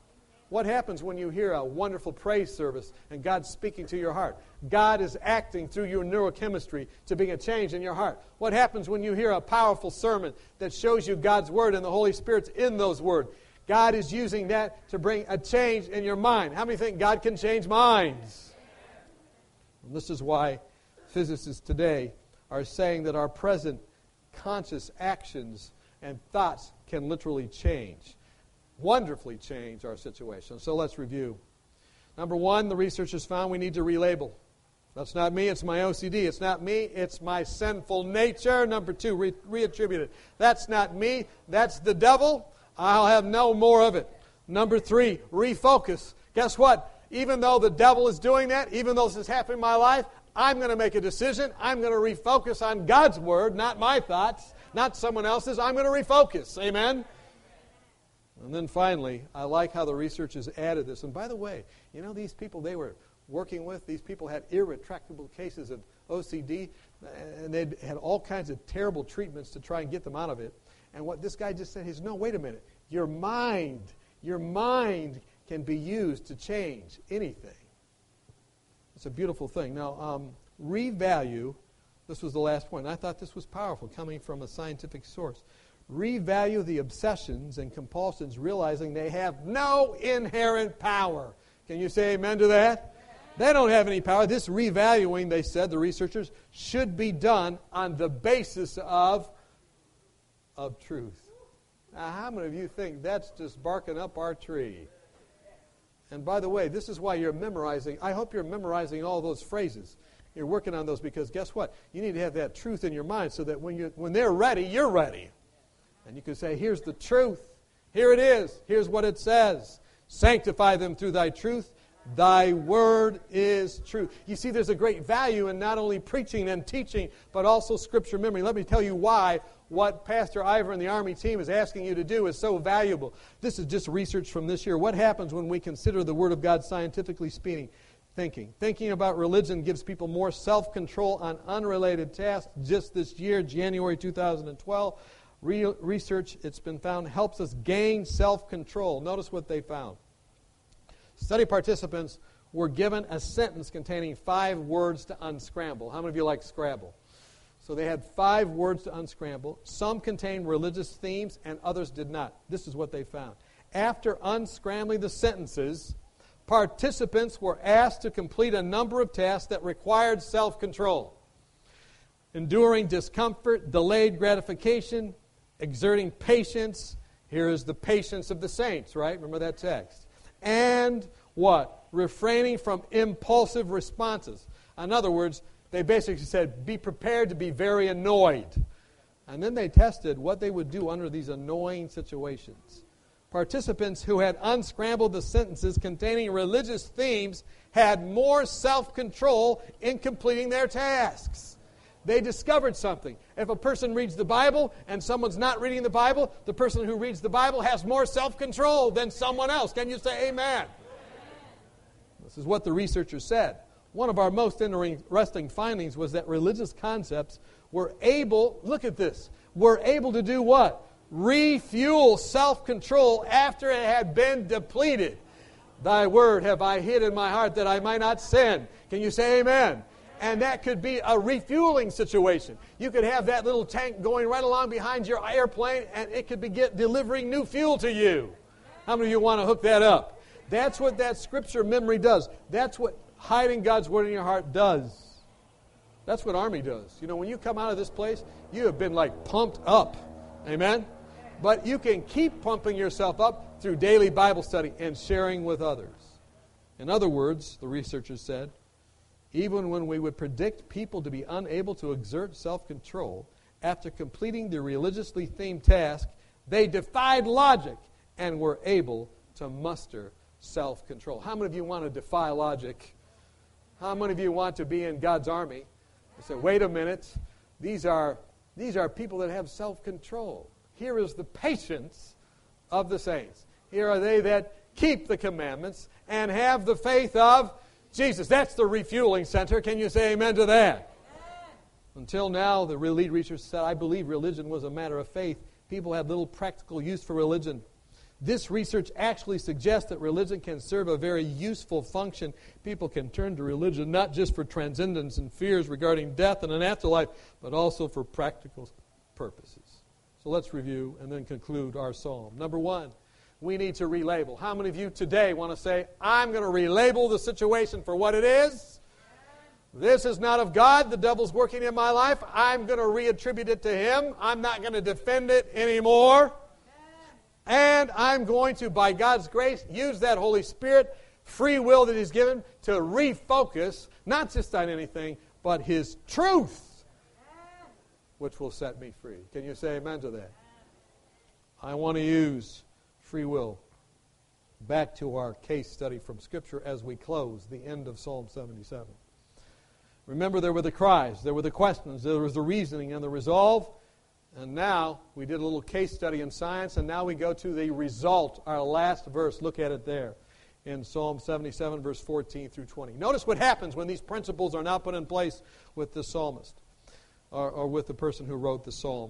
What happens when you hear a wonderful praise service and God's speaking to your heart? God is acting through your neurochemistry to bring a change in your heart. What happens when you hear a powerful sermon that shows you God's Word and the Holy Spirit's in those words? God is using that to bring a change in your mind. How many think God can change minds? And this is why physicists today are saying that our present conscious actions and thoughts can literally change, wonderfully change our situation. So let's review. Number one, the researchers found we need to relabel. That's not me, it's my O C D. It's not me, it's my sinful nature. Number two, re- reattribute it. That's not me, that's the devil. I'll have no more of it. Number three, refocus. Guess what? Even though the devil is doing that, even though this is happening in my life, I'm going to make a decision. I'm going to refocus on God's Word, not my thoughts, not someone else's. I'm going to refocus. Amen? And then finally, I like how the researchers added this. And by the way, you know, these people they were working with, these people had irretractable cases of O C D, and they'd had all kinds of terrible treatments to try and get them out of it. And what this guy just said is, no, wait a minute. Your mind, your mind can be used to change anything. It's a beautiful thing. Now, um, revalue, this was the last point. I thought this was powerful, coming from a scientific source. Revalue the obsessions and compulsions, realizing they have no inherent power. Can you say amen to that? They don't have any power. This revaluing, they said, the researchers, should be done on the basis of, of truth. Now, how many of you think that's just barking up our tree? And by the way, this is why you're memorizing. I hope you're memorizing all those phrases. You're working on those because guess what? You need to have that truth in your mind so that when you when they're ready, you're ready. And you can say, here's the truth. Here it is. Here's what it says. Sanctify them through thy truth. Thy word is truth. You see, there's a great value in not only preaching and teaching, but also scripture memory. Let me tell you why what Pastor Ivor and the Army team is asking you to do is so valuable. This is just research from this year. What happens when we consider the Word of God scientifically speaking? Thinking. Thinking about religion gives people more self-control on unrelated tasks. Just this year, January two thousand twelve, re- research, it's been found, helps us gain self-control. Notice what they found. Study participants were given a sentence containing five words to unscramble. How many of you like Scrabble? So they had five words to unscramble. Some contained religious themes and others did not. This is what they found. After unscrambling the sentences, participants were asked to complete a number of tasks that required self-control. Enduring discomfort, delayed gratification, exerting patience. Here is the patience of the saints, right? Remember that text. And what? Refraining from impulsive responses. In other words, they basically said, be prepared to be very annoyed. And then they tested what they would do under these annoying situations. Participants who had unscrambled the sentences containing religious themes had more self-control in completing their tasks. They discovered something. If a person reads the Bible and someone's not reading the Bible, the person who reads the Bible has more self-control than someone else. Can you say amen? This is what the researchers said. One of our most interesting findings was that religious concepts were able, look at this, were able to do what? Refuel self-control after it had been depleted. Thy word have I hid in my heart that I might not sin. Can you say amen? And that could be a refueling situation. You could have that little tank going right along behind your airplane and it could be get, delivering new fuel to you. How many of you want to hook that up? That's what that scripture memory does. That's what hiding God's word in your heart does. That's what Army does. You know, when you come out of this place, you have been like pumped up. Amen? But you can keep pumping yourself up through daily Bible study and sharing with others. In other words, the researchers said, even when we would predict people to be unable to exert self-control after completing the religiously themed task, they defied logic and were able to muster self-control. How many of you want to defy logic? How many of you want to be in God's army? You say, wait a minute. These are, these are people that have self-control. Here is the patience of the saints. Here are they that keep the commandments and have the faith of Jesus. That's the refueling center. Can you say amen to that? Amen. Until now, the lead research said, I believe religion was a matter of faith. People had little practical use for religion. This research actually suggests that religion can serve a very useful function. People can turn to religion not just for transcendence and fears regarding death and an afterlife, but also for practical purposes. So let's review and then conclude our psalm. Number one, we need to relabel. How many of you today want to say, I'm going to relabel the situation for what it is? This is not of God. The devil's working in my life. I'm going to reattribute it to him. I'm not going to defend it anymore. And I'm going to, by God's grace, use that Holy Spirit, free will that He's given, to refocus, not just on anything, but His truth, which will set me free. Can you say amen to that? I want to use free will. Back to our case study from Scripture as we close the end of Psalm seventy-seven. Remember, there were the cries, there were the questions, there was the reasoning and the resolve. And now, we did a little case study in science, and now we go to the result, our last verse. Look at it there in Psalm seventy-seven, verse fourteen through twenty. Notice what happens when these principles are now put in place with the psalmist, or, or with the person who wrote the psalm.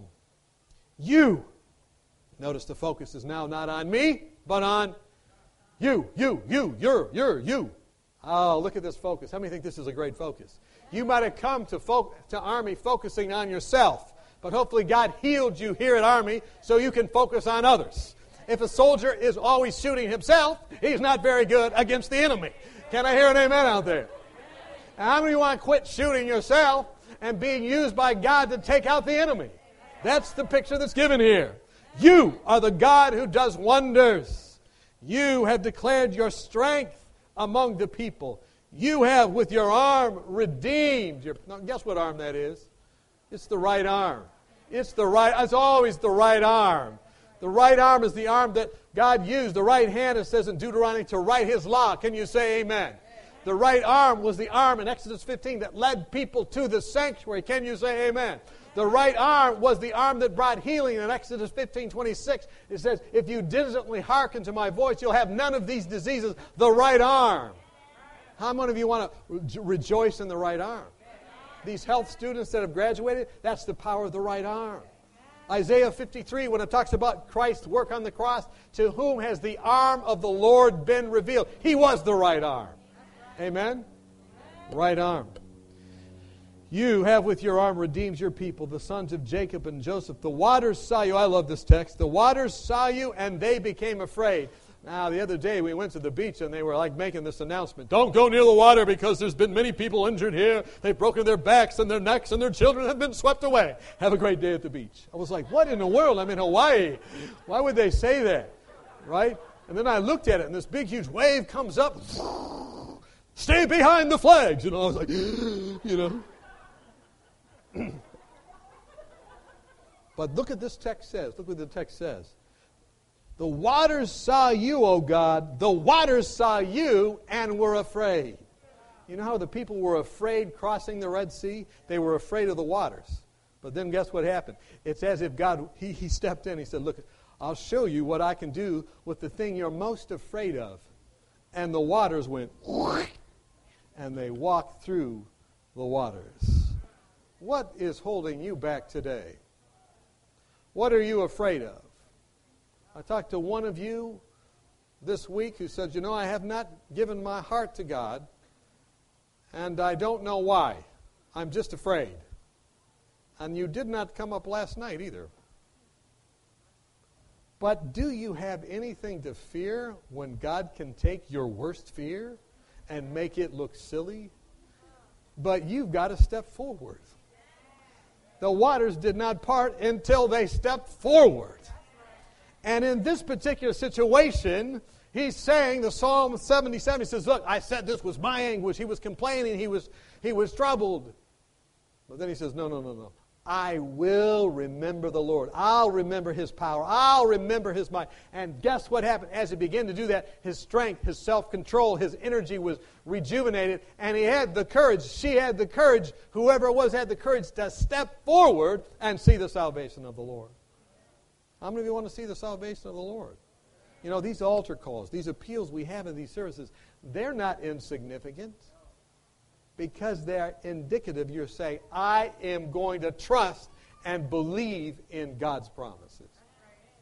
You, notice the focus is now not on me, but on you, you, you, you're, you're, you. Oh, look at this focus. How many think this is a great focus? You might have come to, fo- to Army focusing on yourself. But hopefully God healed you here at Army so you can focus on others. If a soldier is always shooting himself, he's not very good against the enemy. Can I hear an amen out there? And how many of you want to quit shooting yourself and being used by God to take out the enemy? That's the picture that's given here. You are the God who does wonders. You have declared your strength among the people. You have with your arm redeemed your... Now, guess what arm that is? It's the right arm. It's the right, it's always the right arm. The right arm is the arm that God used. The right hand, it says in Deuteronomy, to write His law. Can you say amen? Amen? The right arm was the arm in Exodus fifteen that led people to the sanctuary. Can you say amen? The right arm was the arm that brought healing in Exodus fifteen twenty-six. It says, if you diligently hearken to my voice, you'll have none of these diseases. The right arm. How many of you want to rejoice in the right arm? These health students that have graduated, that's the power of the right arm. Isaiah fifty-three, when it talks about Christ's work on the cross, to whom has the arm of the Lord been revealed? He was the right arm. Amen? Right arm. You have with your arm redeemed your people, the sons of Jacob and Joseph. The waters saw you. I love this text. The waters saw you and they became afraid. Now, the other day we went to the beach and they were like making this announcement. Don't go near the water because there's been many people injured here. They've broken their backs and their necks and their children have been swept away. Have a great day at the beach. I was like, what in the world? I'm in Hawaii. Why would they say that? Right? And then I looked at it and this big, huge wave comes up. Stay behind the flags. You know, I was like, you know. But look at this text says. Look what the text says. The waters saw you, O God. The waters saw you and were afraid. You know how the people were afraid crossing the Red Sea? They were afraid of the waters. But then guess what happened? It's as if God, he, he stepped in. He said, look, I'll show you what I can do with the thing you're most afraid of. And the waters went, and they walked through the waters. What is holding you back today? What are you afraid of? I talked to one of you this week who said, you know, I have not given my heart to God, and I don't know why. I'm just afraid. And you did not come up last night either. But do you have anything to fear when God can take your worst fear and make it look silly? But you've got to step forward. The waters did not part until they stepped forward. And in this particular situation, he's saying, the Psalm seventy-seven, he says, look, I said this was my anguish. He was complaining. He was, he was troubled. But then he says, no, no, no, no. I will remember the Lord. I'll remember His power. I'll remember His might. And guess what happened? As he began to do that, his strength, his self-control, his energy was rejuvenated. And he had the courage, she had the courage, whoever it was had the courage to step forward and see the salvation of the Lord. How many of you want to see the salvation of the Lord? You know, these altar calls, these appeals we have in these services, they're not insignificant. Because they're indicative, you're saying, I am going to trust and believe in God's promises.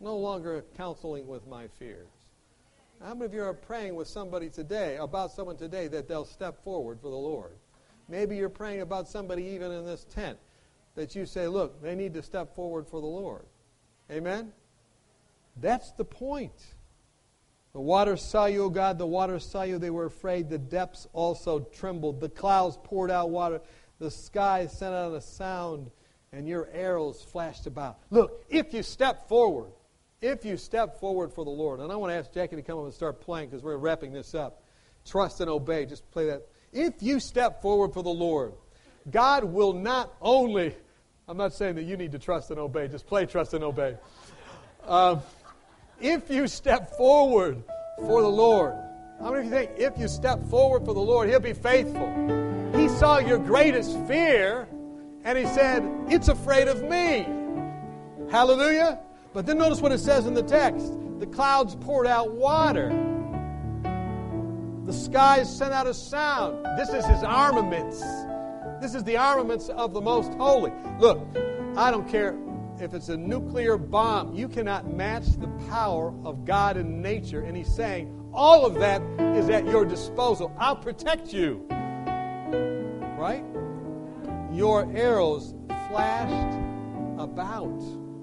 no longer counseling with my fears. How many of you are praying with somebody today, about someone today, that they'll step forward for the Lord? Maybe you're praying about somebody even in this tent, that you say, look, they need to step forward for the Lord. Amen? That's the point. The waters saw you, O God, the waters saw you, they were afraid. The depths also trembled. The clouds poured out water. The sky sent out a sound, and your arrows flashed about. Look, if you step forward, if you step forward for the Lord, and I want to ask Jackie to come up and start playing because we're wrapping this up. Trust and obey. Just play that. If you step forward for the Lord, God will not only, I'm not saying that you need to trust and obey, just play trust and obey. Um, if you step forward for the Lord, how many of you think if you step forward for the Lord, He'll be faithful? He saw your greatest fear, and He said, it's afraid of me. Hallelujah. But then notice what it says in the text. The clouds poured out water. The skies sent out a sound. This is His armaments. This is the armaments of the Most Holy. Look, I don't care if it's a nuclear bomb. You cannot match the power of God in nature. And He's saying, all of that is at your disposal. I'll protect you. Right? Your arrows flashed about.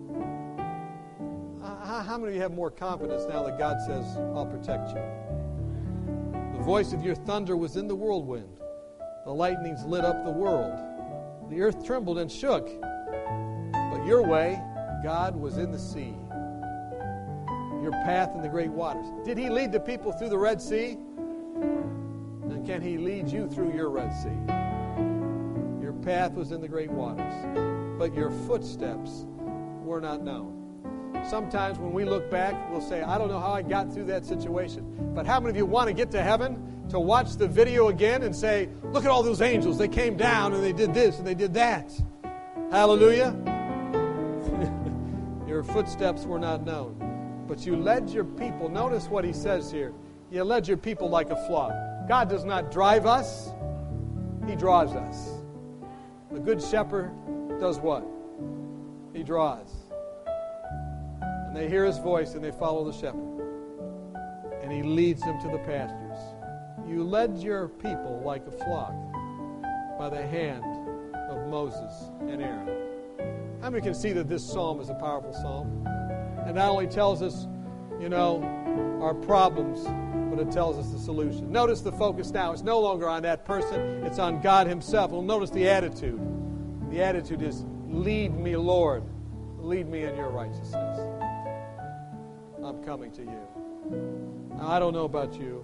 How many of you have more confidence now that God says, I'll protect you? The voice of your thunder was in the whirlwind. The lightnings lit up the world. The earth trembled and shook. But your way, God, was in the sea. Your path in the great waters. Did He lead the people through the Red Sea? Then can He lead you through your Red Sea? Your path was in the great waters, but your footsteps were not known. Sometimes when we look back, we'll say, I don't know how I got through that situation. But how many of you want to get to heaven, to watch the video again and say, look at all those angels. They came down and they did this and they did that. Hallelujah. Your footsteps were not known. But you led your people. Notice what He says here. You led your people like a flock. God does not drive us. He draws us. The good shepherd does what? He draws. And they hear His voice and they follow the shepherd. And He leads them to the pastures. You led your people like a flock by the hand of Moses and Aaron. How many can see that this psalm is a powerful psalm? It not only tells us, you know, our problems, but it tells us the solution. Notice the focus now. It's no longer on that person. It's on God Himself. Well, notice the attitude. The attitude is, lead me, Lord. Lead me in your righteousness. I'm coming to you. Now, I don't know about you,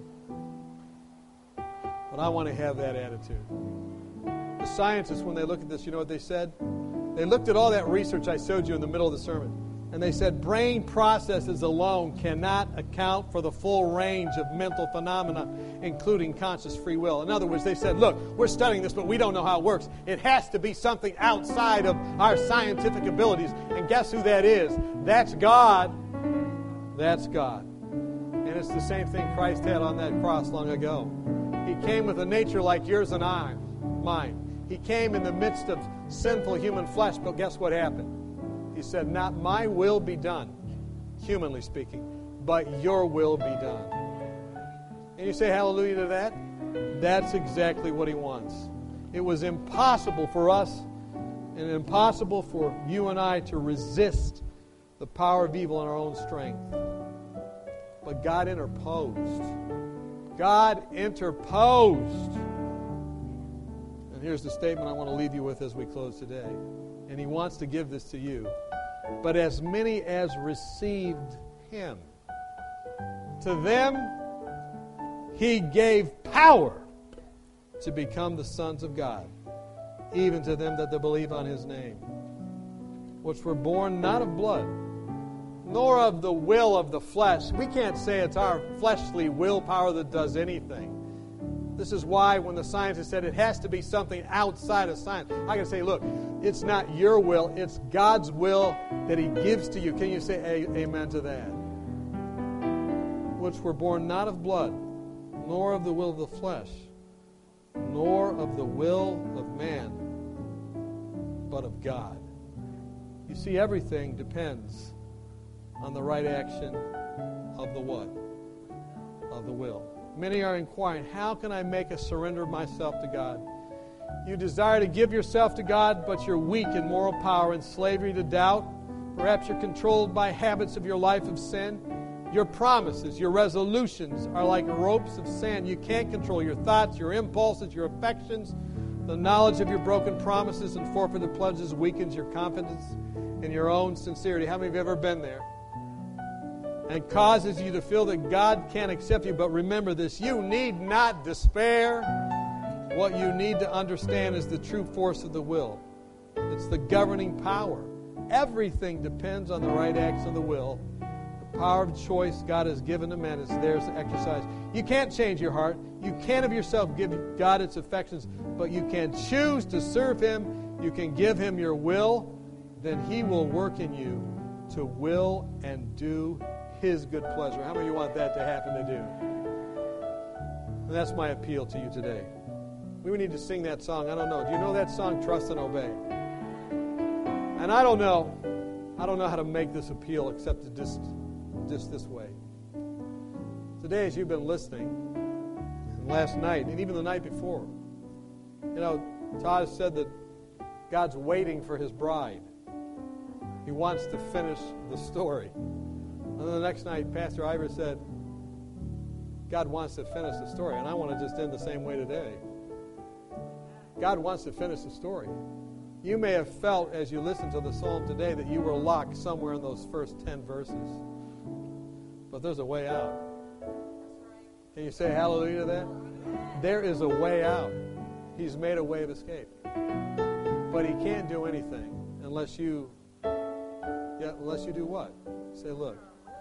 but I want to have that attitude. The scientists, when they look at this, you know what they said? They looked at all that research I showed you in the middle of the sermon, and they said brain processes alone cannot account for the full range of mental phenomena, including conscious free will. In other words, they said, look, we're studying this, but we don't know how it works. It has to be something outside of our scientific abilities. And guess who that is? That's God. That's God. And it's the same thing Christ had on that cross long ago. He came with a nature like yours and I, mine. He came in the midst of sinful human flesh, but guess what happened? He said, not my will be done, humanly speaking, but your will be done. And you say hallelujah to that? That's exactly what He wants. It was impossible for us and impossible for you and I to resist the power of evil in our own strength. But God interposed. God interposed. And here's the statement I want to leave you with as we close today. And He wants to give this to you. But as many as received Him, to them He gave power to become the sons of God, even to them that they believe on His name, which were born not of blood, nor of the will of the flesh. We can't say it's our fleshly willpower that does anything. This is why when the scientists said it has to be something outside of science, I can say, look, it's not your will, it's God's will that He gives to you. Can you say a- amen to that? Which were born not of blood, nor of the will of the flesh, nor of the will of man, but of God. You see, everything depends on the right action of the what? Of the will. Many are inquiring, how can I make a surrender of myself to God? You desire to give yourself to God, but you're weak in moral power and slavery to doubt. Perhaps you're controlled by habits of your life of sin. Your promises, your resolutions are like ropes of sand. You can't control your thoughts, your impulses, your affections. The knowledge of your broken promises and forfeited pledges weakens your confidence in your own sincerity. How many of you have ever been there? And causes you to feel that God can't accept you. But remember this, you need not despair. What you need to understand is the true force of the will. It's the governing power. Everything depends on the right acts of the will. The power of choice God has given to men is theirs to exercise. You can't change your heart. You can't of yourself give God its affections, but you can choose to serve Him. You can give Him your will. Then He will work in you to will and do His good pleasure. How many of you want that to happen to do? And that's my appeal to you today. We need to sing that song. I don't know. Do you know that song, Trust and Obey? And I don't know. I don't know how to make this appeal except to just, just this way. Today, as you've been listening, and last night, and even the night before, you know, Todd has said that God's waiting for His bride. He wants to finish the story. And then the next night, Pastor Ivor said, God wants to finish the story. And I want to just end the same way today. God wants to finish the story. You may have felt as you listened to the psalm today that you were locked somewhere in those first ten verses. But there's a way out. Can you say hallelujah to that? There is a way out. He's made a way of escape. But He can't do anything unless you, yeah, unless you do what? Say, look,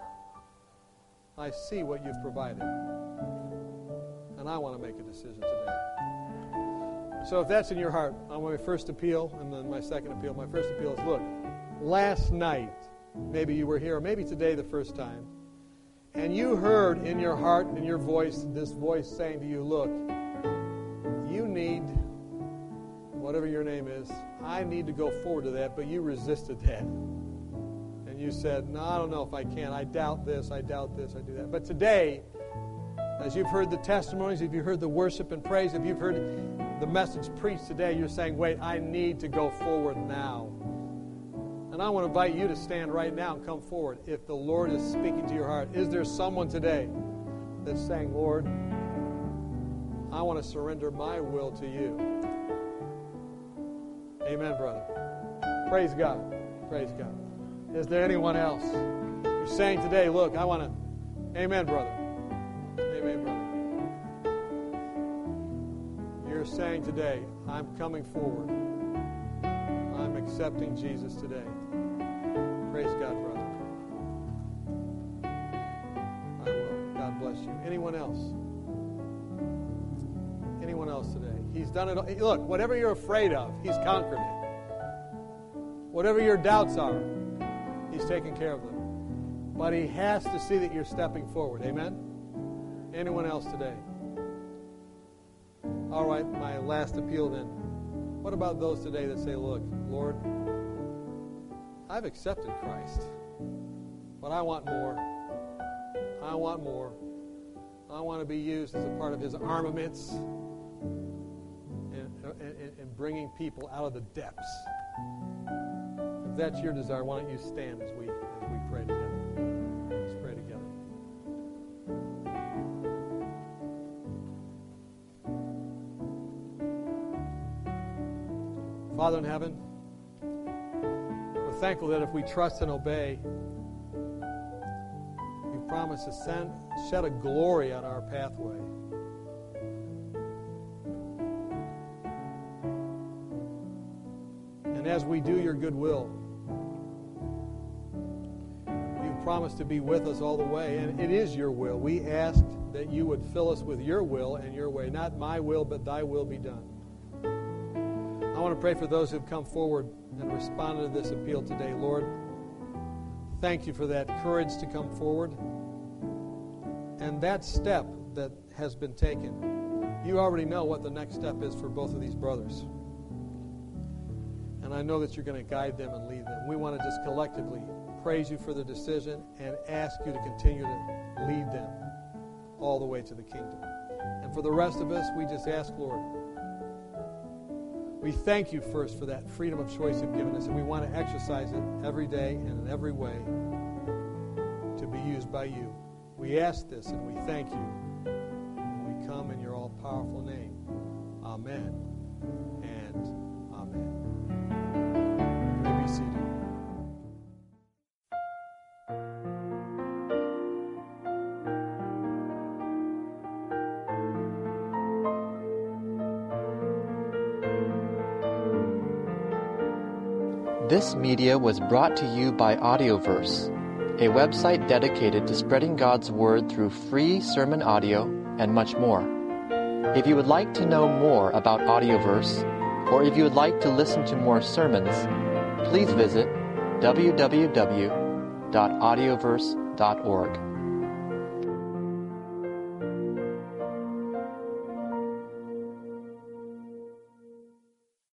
I see what you've provided. And I want to make a decision today. So if that's in your heart, on my first appeal, and then my second appeal, my first appeal is, look, last night, maybe you were here, or maybe today the first time, and you heard in your heart and your voice, this voice saying to you, look, you need, whatever your name is, I need to go forward to that, but you resisted that. And you said, no, I don't know if I can. I doubt this, I doubt this, I do that. But today, as you've heard the testimonies, if you've heard the worship and praise, if you've heard the message preached today, you're saying, wait, I need to go forward now. And I want to invite you to stand right now and come forward. If the Lord is speaking to your heart, is there someone today that's saying, Lord, I want to surrender my will to you? Amen, brother. Praise God. Praise God. Is there anyone else? You're saying today, look, I want to, amen, brother. Amen, brother. You're saying today, I'm coming forward. I'm accepting Jesus today. Praise God, brother. I will. God bless you. Anyone else? Anyone else today? He's done it all. Look, whatever you're afraid of, He's conquered it. Whatever your doubts are, He's taken care of them. But He has to see that you're stepping forward. Amen? Anyone else today? All right, my last appeal then. What about those today that say, look, Lord, I've accepted Christ, but I want more. I want more. I want to be used as a part of His armaments and, and, and bringing people out of the depths. If that's your desire, why don't you stand as we, as we pray together? Let's pray together. Father in heaven, we're thankful that if we trust and obey, you promise to send, shed a glory on our pathway. And as we do your good will, you promise to be with us all the way, and it is your will. We ask that you would fill us with your will and your way. Not my will, but thy will be done. I want to pray for those who have come forward and responded to this appeal today. Lord, thank you for that courage to come forward and that step that has been taken. You already know what the next step is for both of these brothers. And I know that you're going to guide them and lead them. We want to just collectively praise you for the decision and ask you to continue to lead them all the way to the kingdom. And for the rest of us, we just ask, Lord, we thank you first for that freedom of choice you've given us, and we want to exercise it every day and in every way to be used by you. We ask this and we thank you. And we come in your all-powerful name. Amen and amen. You may be seated. This media was brought to you by Audioverse, a website dedicated to spreading God's Word through free sermon audio and much more. If you would like to know more about Audioverse, or if you would like to listen to more sermons, please visit w w w dot audioverse dot org.